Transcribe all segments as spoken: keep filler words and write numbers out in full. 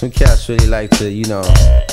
some cats really like to, you know,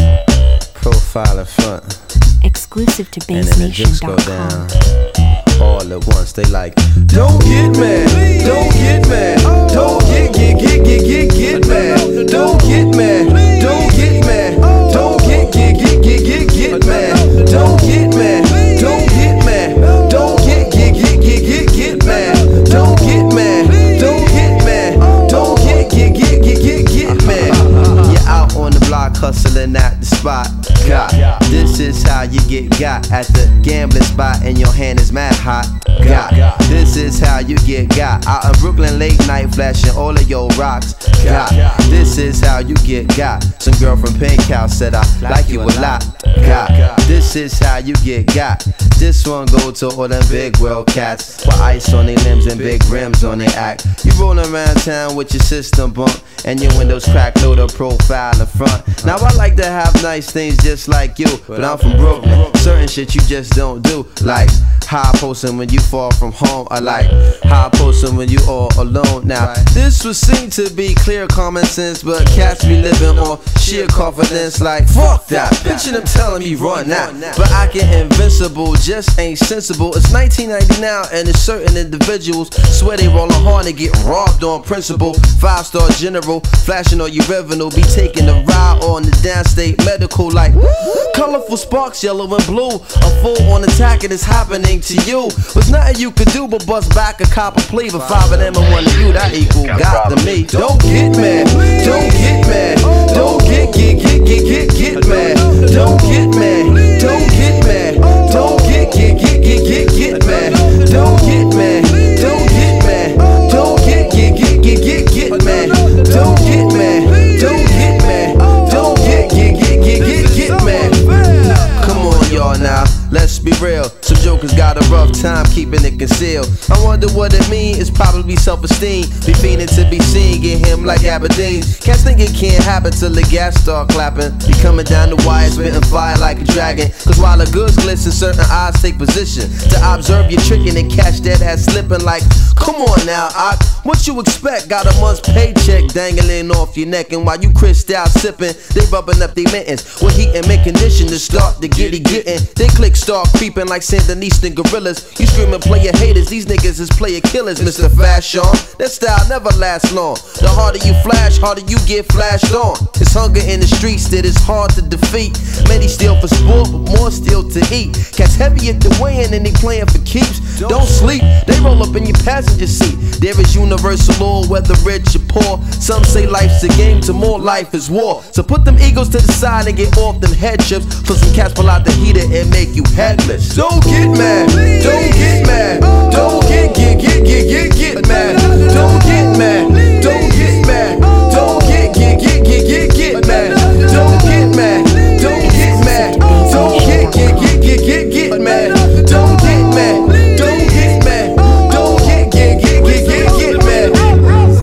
profile in front. Exclusive to and then the drinks go bassnation dot down com. all at once. They like, don't get mad, don't get mad, don't get get get get get get mad, don't get mad, don't get mad, don't get get get get get get mad, don't get mad, don't get mad, don't get get get get get get mad, don't get mad, don't get mad, don't get get get get get get mad. You're out on the block hustling at the spot. God, this is how you get got at the gambling spot and your hand is mad hot. God, this is how you get got out in Brooklyn late night flashing all of your rocks. God, this is how you get got. Some girl from Pink House said I like you a lot. God, this is how you get got. This one go to all them big world cats with ice on their limbs and big rims on their act. You rollin' around town with your system bump and your windows cracked, load up profile in front. Now I like to have nice things just like you, but I'm from Brooklyn. Certain shit you just don't do, like high posting when you far from home. I like high posting when you all alone. Now this would seem to be clear common sense, but cats be living on sheer confidence. Like fuck that, picture them telling me run now, but I get invincible, just ain't sensible. It's nineteen ninety now, and it's certain individuals swear they rollin' hard and get robbed on principle. Five star general, flashing on your revenue, be taking a ride on the downstate medical. Like colorful sparks, yellow and blue, a full on attack and it's happening to you. Was nothing you could do but bust back a copper plea. But five of them and one of you, that equal got to me. Don't get mad, don't get mad, don't get get get get get get mad, don't get mad, don't get mad, don't get get get get get get mad, don't get mad, don't get mad, don't get get get get get get mad, don't get mad, don't get mad, don't get get get get get get mad. Come on y'all now, let's be real. Some jokers got a rough time keeping it concealed. I wonder what it mean, it's probably self-esteem. Be fiending to be seen, get him like Aberdeen. Cats think it can't happen till the gas start clapping. Be coming down the wire, spitting fire like a dragon. Cause while the goods glisten, certain eyes take position to observe your tricking and catch that ass slipping. Like, come on now, I, what you expect? Got a month's paycheck dangling off your neck, and while you crissed out sipping, they rubbing up their mittens with heat and make condition to start the giddy getting. They click start creeping like Sandinistan gorillas. You screaming player haters, these niggas is player killers, Mister Fashion. That style never lasts long. The harder you flash, harder you get flashed on. It's hunger in the streets that is hard to defeat. Many steal for sport, but more steal to eat. Cats heavy at the weigh-in and they playing for keeps. Don't sleep, they roll up in your passenger seat. There is universal law, whether rich or poor. Some say life's a game, to more life is war. So put them egos to the side and get off them head chips. Put some cats pull out the heater and make you headless. Don't get mad, don't get mad, don't get get get get get get mad,